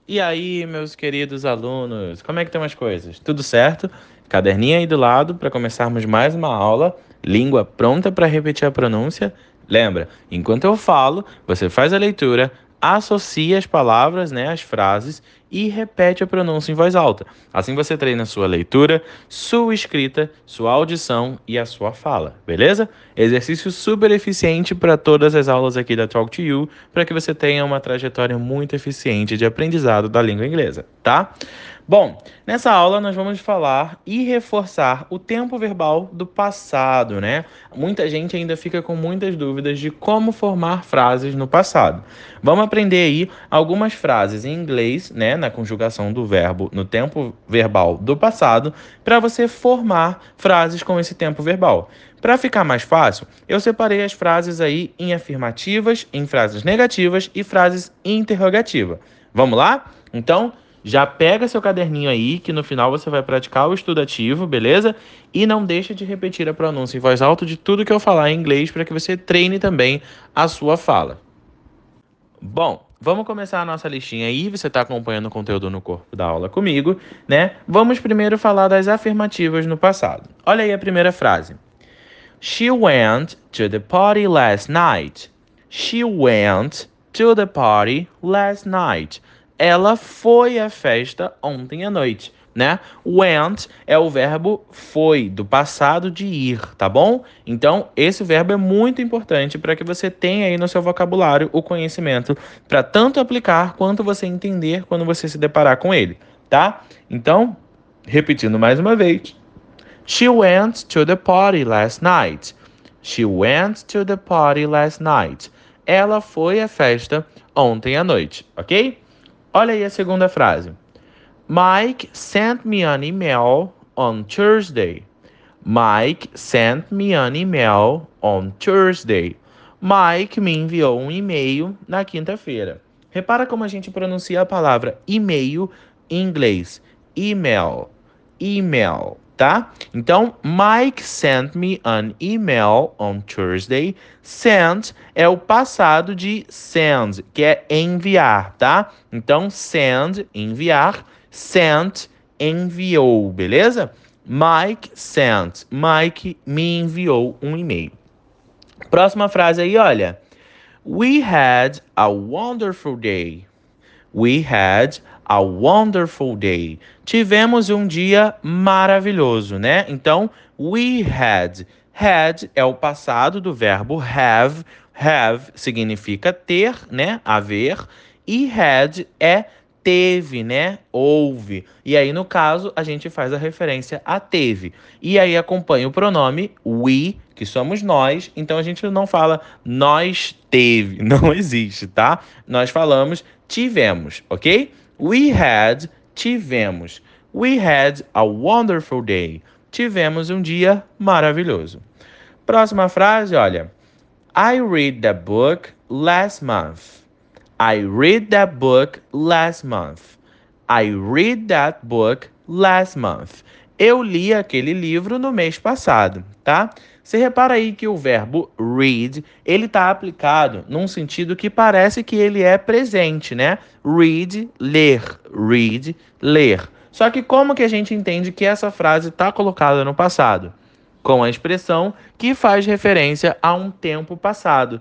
E aí, meus queridos alunos, como é que estão as coisas? Tudo certo? Caderninho aí do lado para começarmos mais uma aula. Língua pronta para repetir a pronúncia? Lembra, enquanto eu falo, você faz a leitura, associa as palavras, né, as frases e repete a pronúncia em voz alta. Assim você treina sua leitura, sua escrita, sua audição e a sua fala, beleza? Exercício super eficiente para todas as aulas aqui da Talk to You, para que você tenha uma trajetória muito eficiente de aprendizado da língua inglesa, tá? Bom, nessa aula nós vamos falar e reforçar o tempo verbal do passado, né? Muita gente ainda fica com muitas dúvidas de como formar frases no passado. Vamos aprender aí algumas frases em inglês, né, na conjugação do verbo no tempo verbal do passado, para você formar frases com esse tempo verbal. Para ficar mais fácil, eu separei as frases aí em afirmativas, em frases negativas e frases interrogativas. Vamos lá? Então, já pega seu caderninho aí, que no final você vai praticar o estudativo, beleza? E não deixa de repetir a pronúncia em voz alta de tudo que eu falar em inglês para que você treine também a sua fala. Bom, vamos começar a nossa listinha aí. Você está acompanhando o conteúdo no corpo da aula comigo, né? Vamos primeiro falar das afirmativas no passado. Olha aí a primeira frase. She went to the party last night. She went to the party last night. Ela foi à festa ontem à noite, né? Went é o verbo foi, do passado de ir, tá bom? Então, esse verbo é muito importante para que você tenha aí no seu vocabulário o conhecimento para tanto aplicar quanto você entender quando você se deparar com ele, tá? Então, repetindo mais uma vez. She went to the party last night. She went to the party last night. Ela foi à festa ontem à noite, ok? Olha aí a segunda frase. Mike sent me an email on Thursday. Mike sent me an email on Thursday. Mike me enviou um e-mail na quinta-feira. Repara como a gente pronuncia a palavra e-mail em inglês. Email. Email, tá? Então, Mike sent me an email on Thursday. Sent é o passado de send, que é enviar, tá? Então, send, enviar. Sent, enviou, beleza? Mike sent. Mike me enviou um e-mail. Próxima frase aí, olha. We had a wonderful day. We had a wonderful day. Tivemos um dia maravilhoso, né? Então, we had. Had é o passado do verbo have. Have significa ter, né? Haver. E had é teve, né? Houve. E aí, no caso, a gente faz a referência a teve. E aí acompanha o pronome we, que somos nós. Então a gente não fala nós teve, não existe, tá? Nós falamos tivemos, ok? We had, tivemos. We had a wonderful day. Tivemos um dia maravilhoso. Próxima frase, olha. I read the book last month. I read that book last month. I read that book last month. Eu li aquele livro no mês passado, tá? Você repara aí que o verbo read, ele tá aplicado num sentido que parece que ele é presente, né? Read, ler. Read, ler. Só que como que a gente entende que essa frase está colocada no passado? Com a expressão que faz referência a um tempo passado.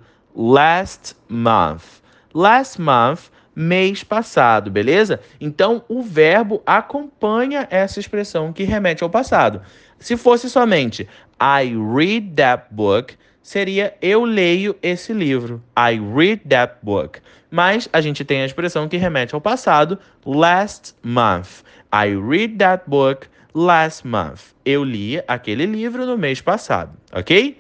Last month. Last month, mês passado, beleza? Então, o verbo acompanha essa expressão que remete ao passado. Se fosse somente I read that book, seria eu leio esse livro. I read that book. Mas a gente tem a expressão que remete ao passado, last month. I read that book last month. Eu li aquele livro no mês passado, ok?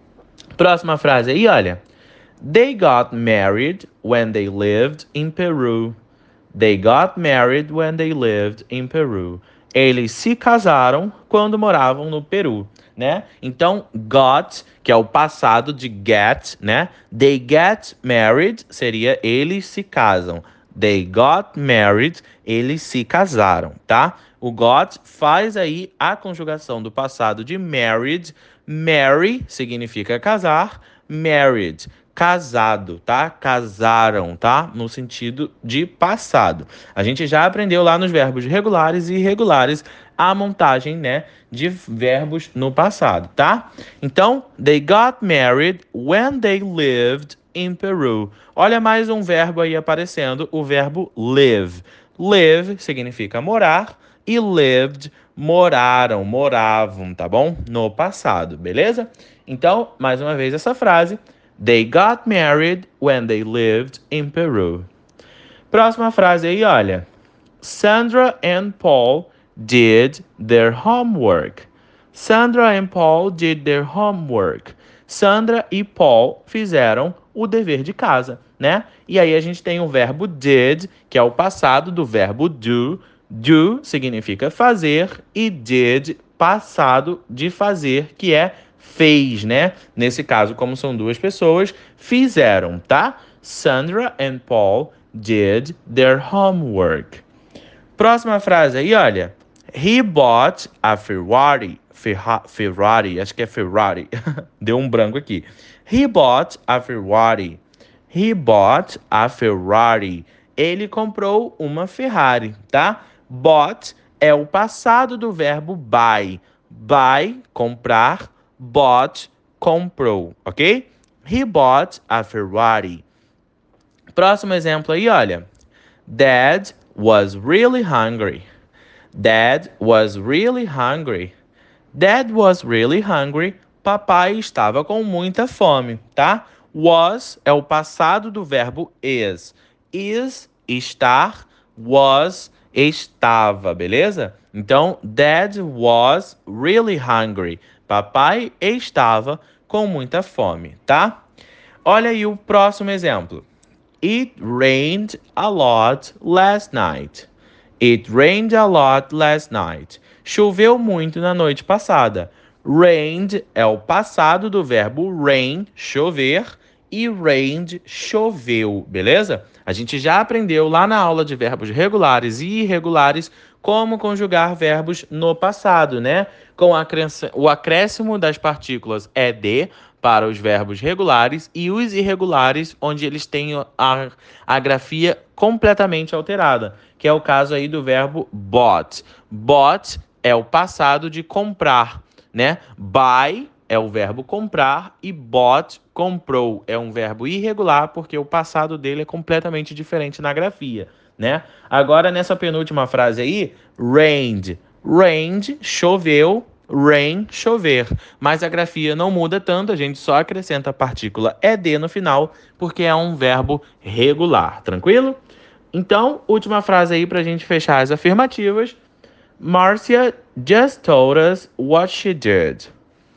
Próxima frase aí, olha. They got married when they lived in Peru. They got married when they lived in Peru. Eles se casaram quando moravam no Peru, né? Então, got, que é o passado de get, né? They get married seria eles se casam. They got married, eles se casaram, tá? O got faz aí a conjugação do passado de married. Marry significa casar. Married. casado, tá? Casaram, tá? No sentido de passado. A gente já aprendeu lá nos verbos regulares e irregulares a montagem, né, de verbos no passado, tá? Então, they got married when they lived in Peru. Olha mais um verbo aí aparecendo, o verbo live. Live significa morar e lived, moravam, tá bom? No passado, beleza? Então, mais uma vez essa frase. They got married when they lived in Peru. Próxima frase aí, olha. Sandra and Paul did their homework. Sandra and Paul did their homework. Sandra e Paul fizeram o dever de casa, né? E aí a gente tem o verbo did, que é o passado do verbo do. Do significa fazer e did, passado de fazer, que é fez, né? Nesse caso, como são duas pessoas, fizeram, tá? Sandra and Paul did their homework. Próxima frase aí, olha. He bought a Ferrari. Ferrari, acho que é Ferrari. Deu um branco aqui. He bought a Ferrari. He bought a Ferrari. Ele comprou uma Ferrari, tá? Bought é o passado do verbo buy. Buy, comprar. Bought, comprou, ok? He bought a Ferrari. Próximo exemplo aí, olha. Dad was really hungry. Dad was really hungry. Dad was really hungry. Papai estava com muita fome, tá? Was é o passado do verbo is. Is, estar. Was, estava, beleza? Então, Dad was really hungry. Papai estava com muita fome, tá? Olha aí o próximo exemplo. It rained a lot last night. It rained a lot last night. Choveu muito na noite passada. Rained é o passado do verbo rain, chover, e rained, choveu, beleza? A gente já aprendeu lá na aula de verbos regulares e irregulares como conjugar verbos no passado, né? Com o acréscimo das partículas ed para os verbos regulares e os irregulares, onde eles têm a grafia completamente alterada, que é o caso aí do verbo bought. Bought é o passado de comprar, né? Buy é o verbo comprar e bought, comprou, é um verbo irregular porque o passado dele é completamente diferente na grafia, né? Agora, nessa penúltima frase aí, rained. Rained, choveu, rain, chover. Mas a grafia não muda tanto, a gente só acrescenta a partícula ed no final, porque é um verbo regular, tranquilo? Então, última frase aí pra gente fechar as afirmativas. Marcia just told us what she did.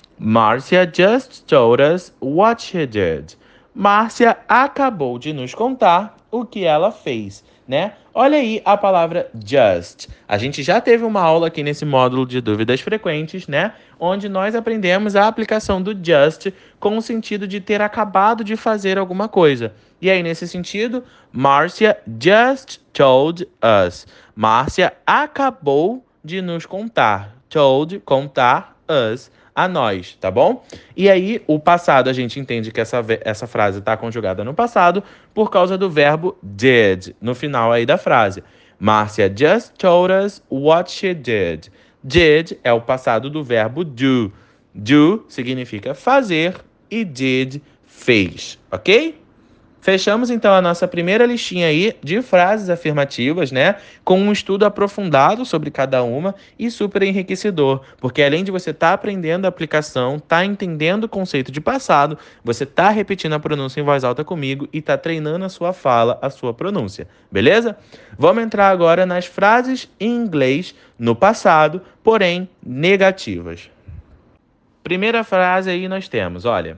Marcia just told us what she did. Márcia acabou de nos contar o que ela fez, né? Olha aí a palavra just. A gente já teve uma aula aqui nesse módulo de dúvidas frequentes, né? Onde nós aprendemos a aplicação do just com o sentido de ter acabado de fazer alguma coisa. E aí, nesse sentido, Marcia just told us. Márcia acabou de nos contar. Told, contar, us, a nós, tá bom? E aí, o passado, a gente entende que essa frase está conjugada no passado por causa do verbo did, no final aí da frase. Marcia just told us what she did. Did é o passado do verbo do. Do significa fazer e did, fez, ok? Fechamos, então, a nossa primeira listinha aí de frases afirmativas, né? Com um estudo aprofundado sobre cada uma e super enriquecedor. Porque além de você estar aprendendo a aplicação, estar entendendo o conceito de passado, você está repetindo a pronúncia em voz alta comigo e está treinando a sua fala, a sua pronúncia. Beleza? Vamos entrar agora nas frases em inglês no passado, porém negativas. Primeira frase aí nós temos, olha.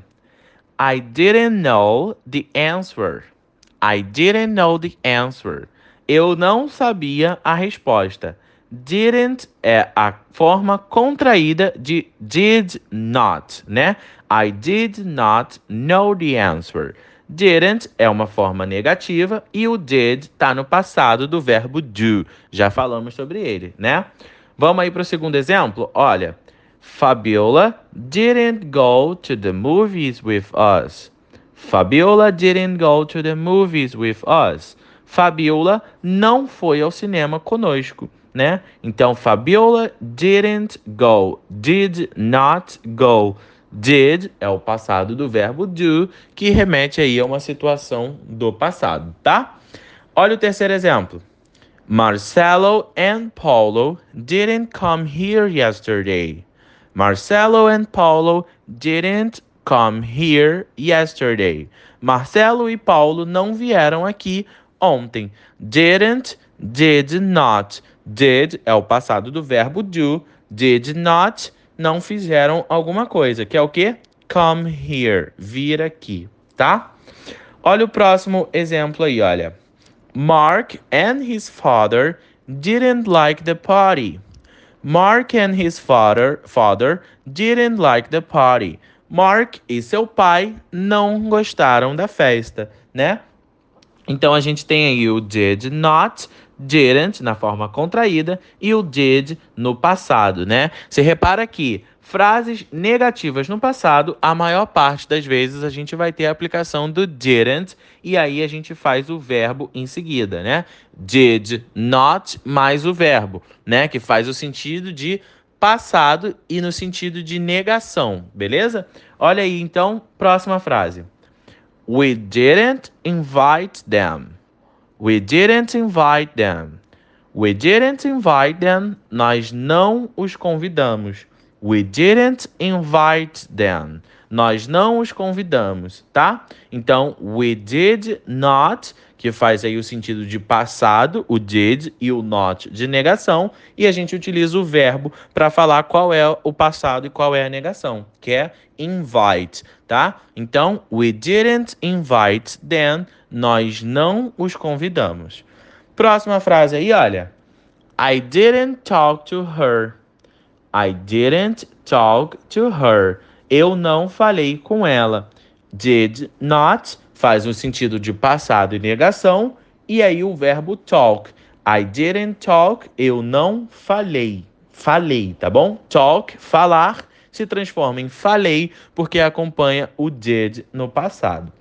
I didn't know the answer. I didn't know the answer. Eu não sabia a resposta. Didn't é a forma contraída de did not, né? I did not know the answer. Didn't é uma forma negativa e o did está no passado do verbo do. Já falamos sobre ele, né? Vamos aí para o segundo exemplo? Olha. Fabiola didn't go to the movies with us. Fabiola didn't go to the movies with us. Fabiola não foi ao cinema conosco, né? Então, Fabiola didn't go. Did not go. Did é o passado do verbo do, que remete aí a uma situação do passado, tá? Olha o terceiro exemplo. Marcelo and Paulo didn't come here yesterday. Marcelo and Paulo didn't come here yesterday. Marcelo e Paulo não vieram aqui ontem. Didn't, did not. Did é o passado do verbo do. Did not, não fizeram alguma coisa. Que é o quê? Come here. Vir aqui, tá? Olha o próximo exemplo aí, olha. Mark and his father didn't like the party. Mark and his father didn't like the party. Mark e seu pai não gostaram da festa, né? Então a gente tem aí o did not, didn't na forma contraída e o did no passado, né? Você repara que frases negativas no passado, a maior parte das vezes a gente vai ter a aplicação do didn't e aí a gente faz o verbo em seguida, né? Did not mais o verbo, né? Que faz o sentido de passado e no sentido de negação, beleza? Olha aí então, próxima frase. We didn't invite them. We didn't invite them. We didn't invite them. Nós não os convidamos. We didn't invite them. Nós não os convidamos, tá? Então, we did not, que faz aí o sentido de passado, o did e o not de negação, e a gente utiliza o verbo para falar qual é o passado e qual é a negação, que é invite, tá? Então, we didn't invite them. Nós não os convidamos. Próxima frase aí, olha. I didn't talk to her. I didn't talk to her. Eu não falei com ela. Did not faz o sentido de passado e negação. E aí o verbo talk. I didn't talk. Eu não falei. Falei, tá bom? Talk, falar, se transforma em falei porque acompanha o did no passado.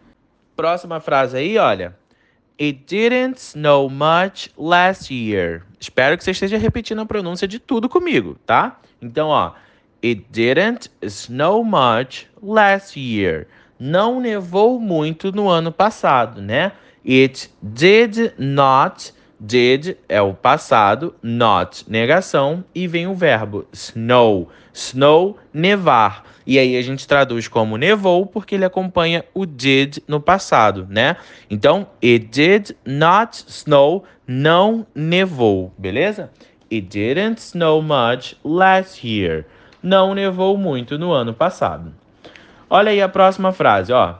Próxima frase aí, olha. It didn't snow much last year. Espero que você esteja repetindo a pronúncia de tudo comigo, tá? Então, ó. It didn't snow much last year. Não nevou muito no ano passado, né? It did not. Did é o passado, not, negação, e vem o verbo snow. Snow, nevar. E aí a gente traduz como nevou porque ele acompanha o did no passado, né? Então, it did not snow, não nevou, beleza? It didn't snow much last year. Não nevou muito no ano passado. Olha aí a próxima frase, ó.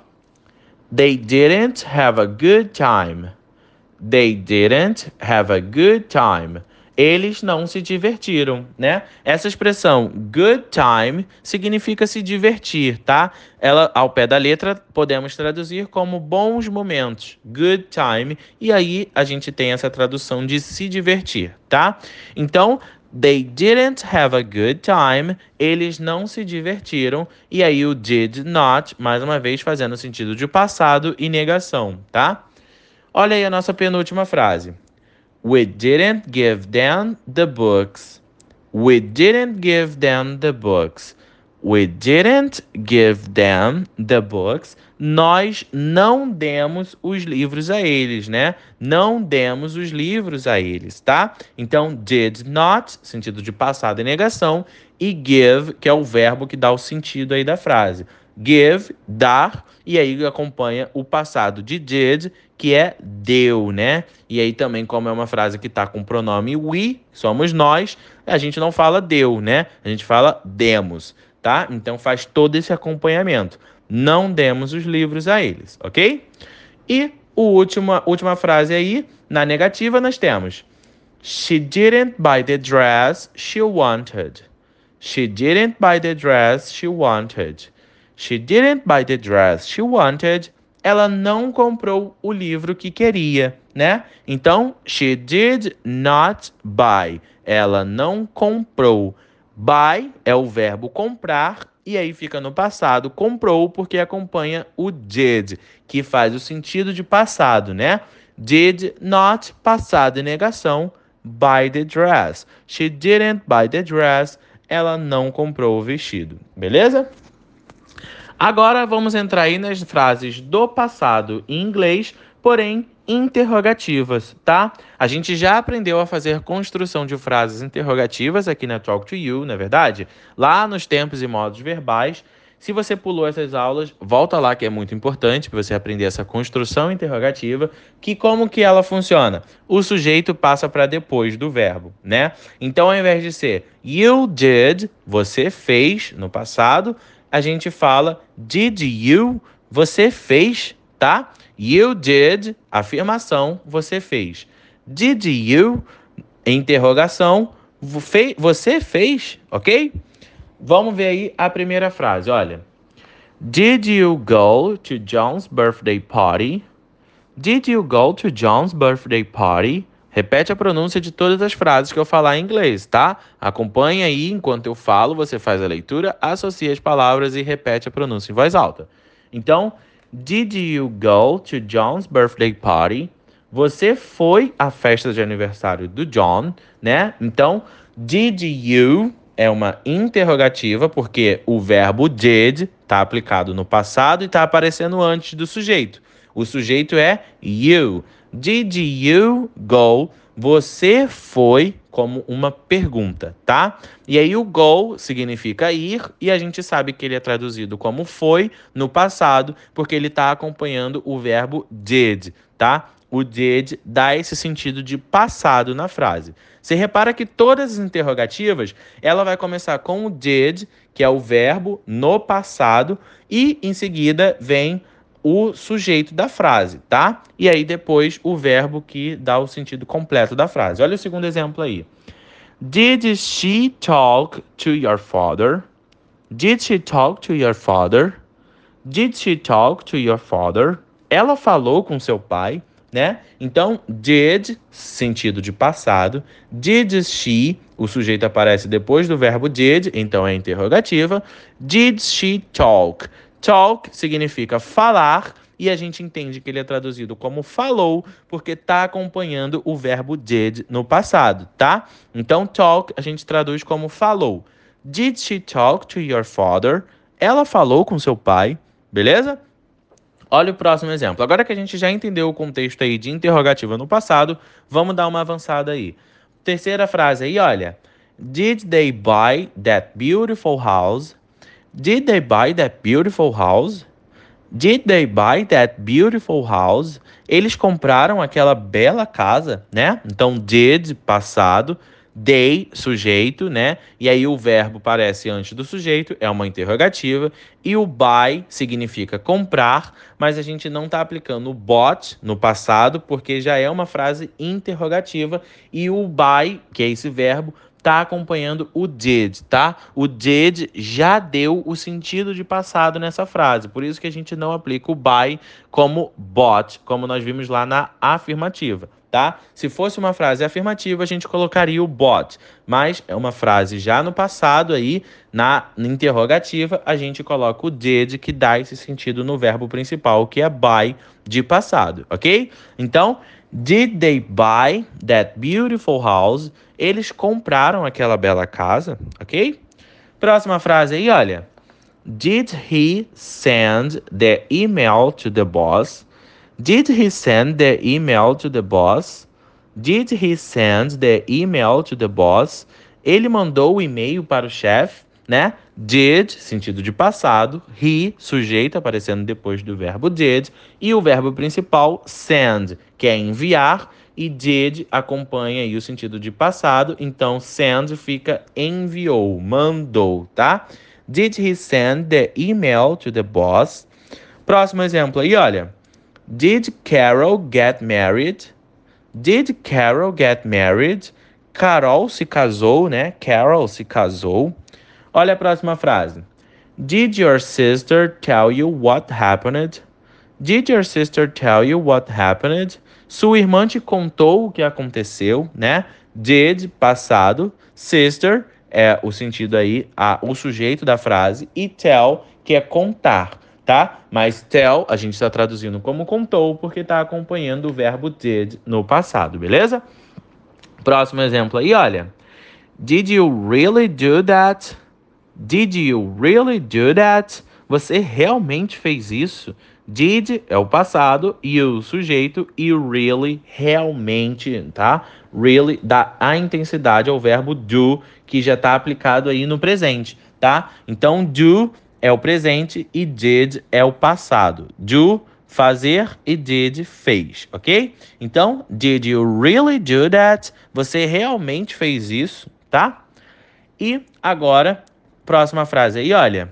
They didn't have a good time. They didn't have a good time. Eles não se divertiram, né? Essa expressão good time significa se divertir, tá? Ela, ao pé da letra, podemos traduzir como bons momentos, good time, e aí a gente tem essa tradução de se divertir, tá? Então, they didn't have a good time, eles não se divertiram, e aí o did not, mais uma vez fazendo sentido de passado e negação, tá? Olha aí a nossa penúltima frase. We didn't give them the books. We didn't give them the books. We didn't give them the books. Nós não demos os livros a eles, né? Não demos os livros a eles, tá? Então, did not, sentido de passado e negação, e give, que é o verbo que dá o sentido aí da frase. Give, dar, e aí acompanha o passado de did, que é deu, né? E aí também, como é uma frase que tá com o pronome we, somos nós, a gente não fala deu, né? A gente fala demos, tá? Então faz todo esse acompanhamento. Não demos os livros a eles, ok? E a última frase aí, na negativa, nós temos She didn't buy the dress she wanted. She didn't buy the dress she wanted. She didn't buy the dress she wanted. Ela não comprou o livro que queria, né? Então, she did not buy. Ela não comprou. Buy é o verbo comprar E aí fica no passado, comprou, porque acompanha o did, que faz o sentido de passado, né? Did not, passado em negação, buy the dress. She didn't buy the dress. Ela não comprou o vestido. Beleza? Agora vamos entrar aí nas frases do passado em inglês, porém interrogativas, tá? A gente já aprendeu a fazer construção de frases interrogativas aqui na Talk to You, não é verdade? Lá nos tempos e modos verbais. Se você pulou essas aulas, volta lá que é muito importante para você aprender essa construção interrogativa, que como que ela funciona? O sujeito passa para depois do verbo, né? Então, ao invés de ser you did, você fez no passado, a gente fala did you, você fez, tá? You did, afirmação, você fez. Did you, interrogação, você fez, ok? Vamos ver aí a primeira frase, olha. Did you go to John's birthday party? Did you go to John's birthday party? Repete a pronúncia de todas as frases que eu falar em inglês, tá? Acompanhe aí enquanto eu falo, você faz a leitura, associa as palavras e repete a pronúncia em voz alta. Então, did you go to John's birthday party? Você foi à festa de aniversário do John, né? Então, did you é uma interrogativa, porque o verbo did está aplicado no passado e está aparecendo antes do sujeito. O sujeito é you. Did you go? Você foi como uma pergunta, tá? E aí o go significa ir e a gente sabe que ele é traduzido como foi no passado porque ele está acompanhando o verbo did, tá? O did dá esse sentido de passado na frase. Você repara que todas as interrogativas, ela vai começar com o did, que é o verbo no passado, e em seguida vem o sujeito da frase, tá? E aí depois o verbo que dá o sentido completo da frase. Olha o segundo exemplo aí. Did she talk to your father? Did she talk to your father? Did she talk to your father? Ela falou com seu pai, né? Então, did, sentido de passado. Did she, o sujeito aparece depois do verbo did, então é interrogativa. Did she talk? Talk significa falar e a gente entende que ele é traduzido como falou porque está acompanhando o verbo did no passado, tá? Então, talk a gente traduz como falou. Did she talk to your father? Ela falou com seu pai, beleza? Olha o próximo exemplo. Agora que a gente já entendeu o contexto aí de interrogativa no passado, vamos dar uma avançada aí. Terceira frase aí, olha. Did they buy that beautiful house? Did they buy that beautiful house? Did they buy that beautiful house? Eles compraram aquela bela casa, né? Então, did, passado. They, sujeito, né? E aí o verbo aparece antes do sujeito, é uma interrogativa. E o buy significa comprar, mas a gente não está aplicando o bought no passado, porque já é uma frase interrogativa. E o buy, que é esse verbo, tá acompanhando o did, tá? O did já deu o sentido de passado nessa frase. Por isso que a gente não aplica o buy como bought, como nós vimos lá na afirmativa, tá? Se fosse uma frase afirmativa, a gente colocaria o bought. Mas é uma frase já no passado aí, na interrogativa, a gente coloca o did, que dá esse sentido no verbo principal, que é buy, de passado, ok? Então, did they buy that beautiful house? Eles compraram aquela bela casa, ok? Próxima frase aí, olha. Did he send the email to the boss? Did he send the email to the boss? Did he send the email to the boss? Ele mandou o e-mail para o chefe, né? Did, sentido de passado. He, sujeito, aparecendo depois do verbo did. E o verbo principal, send, que é enviar. E did acompanha aí o sentido de passado. Então, send fica enviou, mandou, tá? Did he send the email to the boss? Próximo exemplo aí, olha. Did Carol get married? Did Carol get married? Carol se casou, né? Carol se casou. Olha a próxima frase. Did your sister tell you what happened? Did your sister tell you what happened? Sua irmã te contou o que aconteceu, né? Did, passado. Sister é o sentido aí, o sujeito da frase, e tell, que é contar, tá? Mas tell a gente está traduzindo como contou porque está acompanhando o verbo did no passado, beleza? Próximo exemplo aí, olha. Did you really do that? Did you really do that? Você realmente fez isso? Did é o passado, e o sujeito, e o really, realmente, tá? Really dá a intensidade ao verbo do, que já está aplicado aí no presente, tá? Então, do é o presente e did é o passado. Do, fazer, e did, fez, ok? Então, did you really do that? Você realmente fez isso, tá? E agora, próxima frase aí, olha.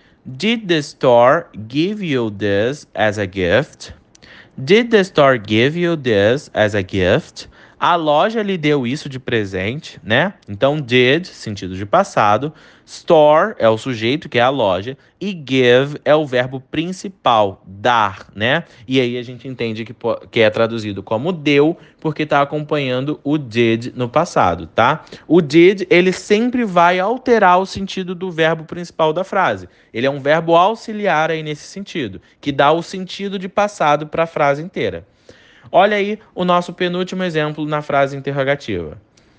Did the store give you this as a gift? Did the store give you this as a gift? A loja lhe deu isso de presente, né? Então, did, sentido de passado. Store é o sujeito, que é a loja. E give é o verbo principal, dar, né? E aí a gente entende que é traduzido como deu, porque está acompanhando o did no passado, tá? O did, ele sempre vai alterar o sentido do verbo principal da frase. Ele é um verbo auxiliar aí nesse sentido, que dá o sentido de passado para a frase inteira. Olha aí o nosso penúltimo exemplo na frase interrogativa.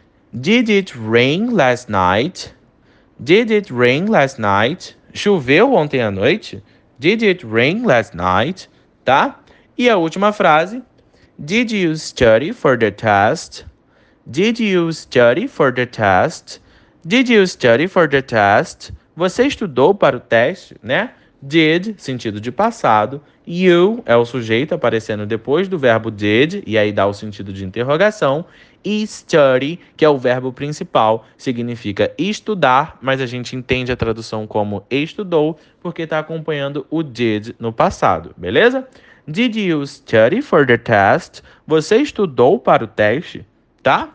Did it rain last night? Did it rain last night? Choveu ontem à noite? Did it rain last night? Tá? E a última frase. Did you study for the test? Did you study for the test? Did you study for the test? Você estudou para o teste, né? Did, sentido de passado. You é o sujeito aparecendo depois do verbo did, e aí dá o sentido de interrogação. E study, que é o verbo principal, significa estudar, mas a gente entende a tradução como estudou, porque está acompanhando o did no passado, beleza? Did you study for the test? Você estudou para o teste, tá?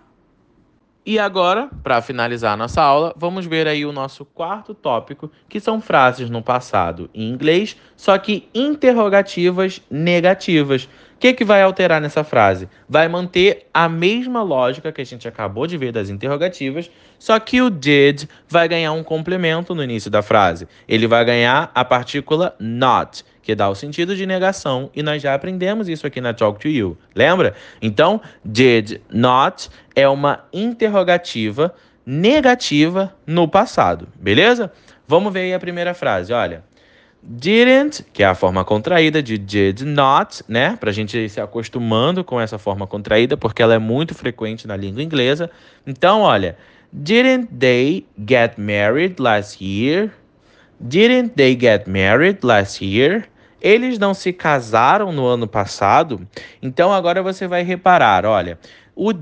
E agora, para finalizar a nossa aula, vamos ver aí o nosso quarto tópico, que são frases no passado em inglês, só que interrogativas negativas. O que vai alterar nessa frase? Vai manter a mesma lógica que a gente acabou de ver das interrogativas, só que o did vai ganhar um complemento no início da frase. Ele vai ganhar a partícula not, que dá o sentido de negação, e nós já aprendemos isso aqui na Talk to You, lembra? Então, did not é uma interrogativa negativa no passado, beleza? Vamos ver aí a primeira frase, olha. Didn't, que é a forma contraída de did not, né? Pra gente ir se acostumando com essa forma contraída, porque ela é muito frequente na língua inglesa. Então, olha. Didn't they get married last year? Didn't they get married last year? Eles não se casaram no ano passado? Então agora você vai reparar, olha, o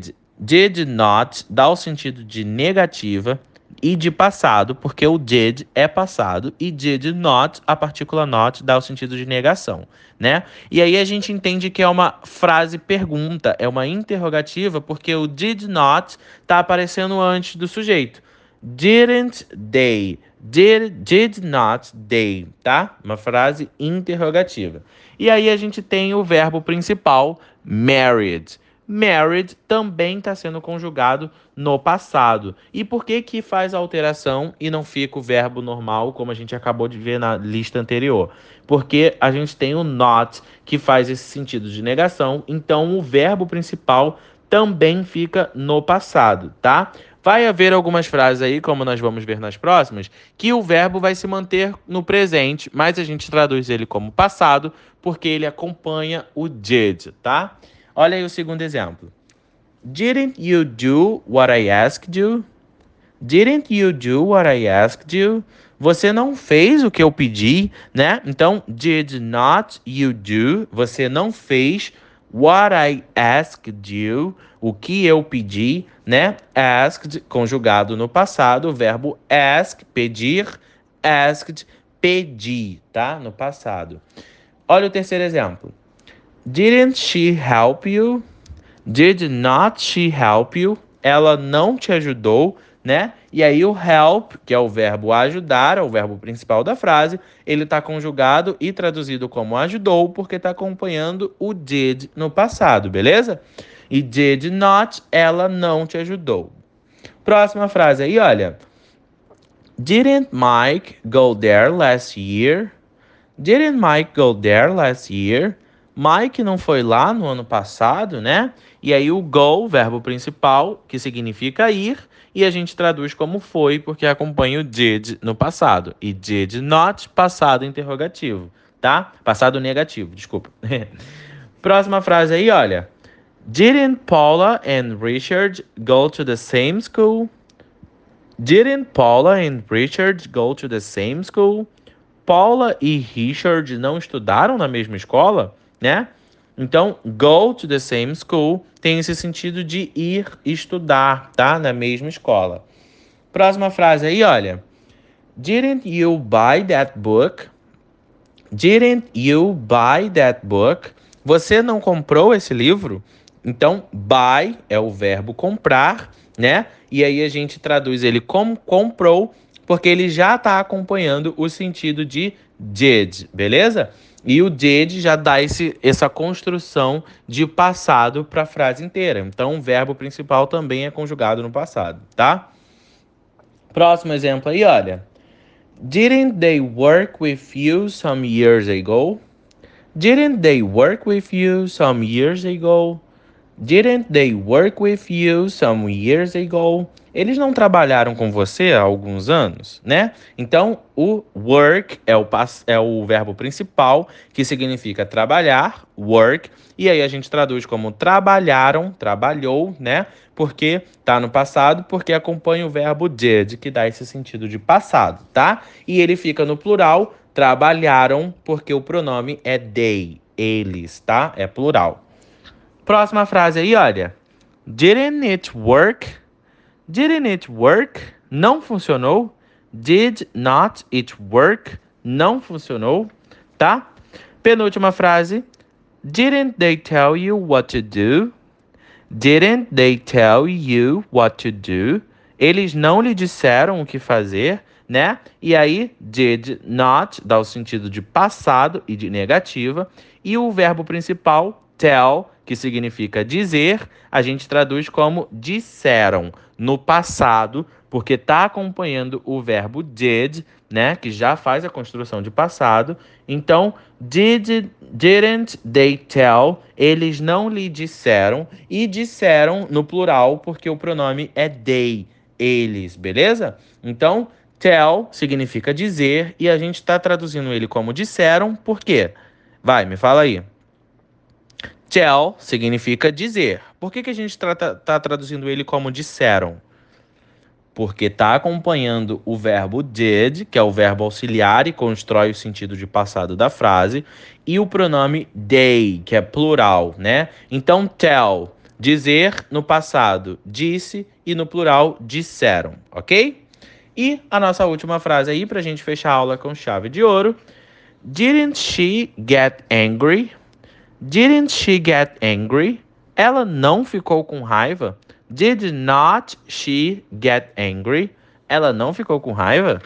did not dá o sentido de negativa e de passado, porque o did é passado e did not, a partícula not, dá o sentido de negação, né? E aí a gente entende que é uma frase pergunta, é uma interrogativa, porque o did not está aparecendo antes do sujeito. Didn't they? Did not they, tá? Uma frase interrogativa. E aí a gente tem o verbo principal, married. Married também está sendo conjugado no passado. E por que faz a alteração e não fica o verbo normal, como a gente acabou de ver na lista anterior? Porque a gente tem o not, que faz esse sentido de negação, então o verbo principal também fica no passado, tá? Vai haver algumas frases aí, como nós vamos ver nas próximas, que o verbo vai se manter no presente, mas a gente traduz ele como passado, porque ele acompanha o did, tá? Olha aí o segundo exemplo. Didn't you do what I asked you? Didn't you do what I asked you? Você não fez o que eu pedi, né? Então, did not you do? Você não fez what I asked you, o que eu pedi, né? Asked, conjugado no passado, o verbo ask, pedir, asked, pedi, tá? No passado. Olha o terceiro exemplo. Didn't she help you? Did not she help you? Ela não te ajudou, né? E aí o help, que é o verbo ajudar, é o verbo principal da frase, ele está conjugado e traduzido como ajudou, porque está acompanhando o did no passado, beleza? E did not, ela não te ajudou. Próxima frase aí, olha. Didn't Mike go there last year? Didn't Mike go there last year? Mike não foi lá no ano passado, né? E aí o go, verbo principal, que significa ir, e a gente traduz como foi, porque acompanha o did no passado. E did not, passado interrogativo, tá? Passado negativo, desculpa. Próxima frase aí, olha. Didn't Paula and Richard go to the same school? Didn't Paula and Richard go to the same school? Paula e Richard não estudaram na mesma escola, né? Então, go to the same school tem esse sentido de ir estudar, tá? Na mesma escola. Próxima frase aí, olha. Didn't you buy that book? Didn't you buy that book? Você não comprou esse livro? Então, buy é o verbo comprar, né? E aí a gente traduz ele como comprou, porque ele já está acompanhando o sentido de did, beleza? E o did já dá essa construção de passado para a frase inteira. Então, o verbo principal também é conjugado no passado, tá? Próximo exemplo aí, olha. Didn't they work with you some years ago? Didn't they work with you some years ago? Didn't they work with you some years ago? Eles não trabalharam com você há alguns anos, né? Então, o work é o verbo principal, que significa trabalhar, work, e aí a gente traduz como trabalharam, trabalhou, né? Porque tá no passado, porque acompanha o verbo did, que dá esse sentido de passado, tá? E ele fica no plural, trabalharam, porque o pronome é they, eles, tá? É plural. Próxima frase aí, olha. Didn't it work? Didn't it work? Não funcionou. Did not it work? Não funcionou, tá? Penúltima frase. Didn't they tell you what to do? Didn't they tell you what to do? Eles não lhe disseram o que fazer, né? E aí, did not dá o sentido de passado e de negativa. E o verbo principal, tell, que significa dizer, a gente traduz como disseram no passado, porque está acompanhando o verbo did, né, que já faz a construção de passado. Então, didn't they tell, eles não lhe disseram, e disseram no plural, porque o pronome é they, eles, beleza? Então, tell significa dizer, e a gente está traduzindo ele como disseram, por quê? Vai, me fala aí. Tell significa dizer. Por que a gente tá traduzindo ele como disseram? Porque está acompanhando o verbo did, que é o verbo auxiliar e constrói o sentido de passado da frase, e o pronome they, que é plural, né? Então, tell, dizer no passado, disse, e no plural, disseram, ok? E a nossa última frase aí, para a gente fechar a aula com chave de ouro. Didn't she get angry? Didn't she get angry? Ela não ficou com raiva? Did not she get angry? Ela não ficou com raiva?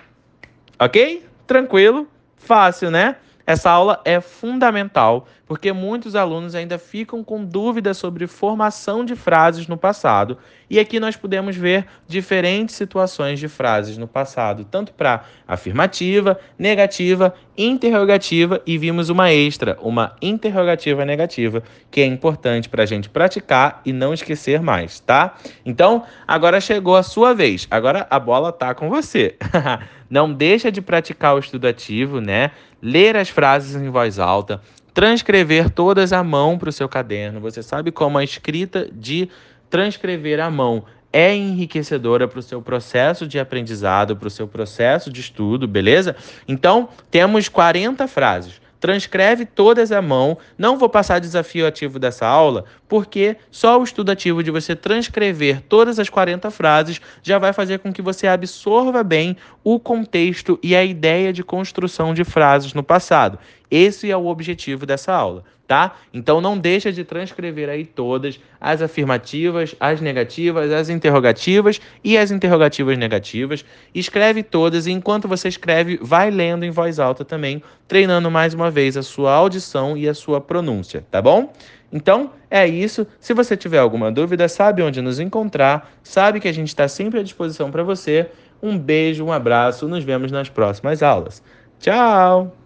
Ok? Tranquilo? Fácil, né? Essa aula é fundamental porque muitos alunos ainda ficam com dúvidas sobre formação de frases no passado. E aqui nós podemos ver diferentes situações de frases no passado, tanto para afirmativa, negativa, interrogativa e vimos uma extra, uma interrogativa negativa, que é importante para a gente praticar e não esquecer mais, tá? Então, agora chegou a sua vez. Agora a bola tá com você. Não deixa de praticar o estudo ativo, né? Ler as frases em voz alta, transcrever todas à mão para o seu caderno. Você sabe como a escrita de transcrever à mão é enriquecedora para o seu processo de aprendizado, para o seu processo de estudo, beleza? Então, temos 40 frases. Transcreve todas à mão. Não vou passar desafio ativo dessa aula, porque só o estudo ativo de você transcrever todas as 40 frases já vai fazer com que você absorva bem o contexto e a ideia de construção de frases no passado. Esse é o objetivo dessa aula, tá? Então não deixa de transcrever aí todas as afirmativas, as negativas, as interrogativas e as interrogativas negativas. Escreve todas e enquanto você escreve, vai lendo em voz alta também, treinando mais uma vez a sua audição e a sua pronúncia, tá bom? Então, é isso. Se você tiver alguma dúvida, sabe onde nos encontrar, sabe que a gente está sempre à disposição para você. Um beijo, um abraço, nos vemos nas próximas aulas. Tchau!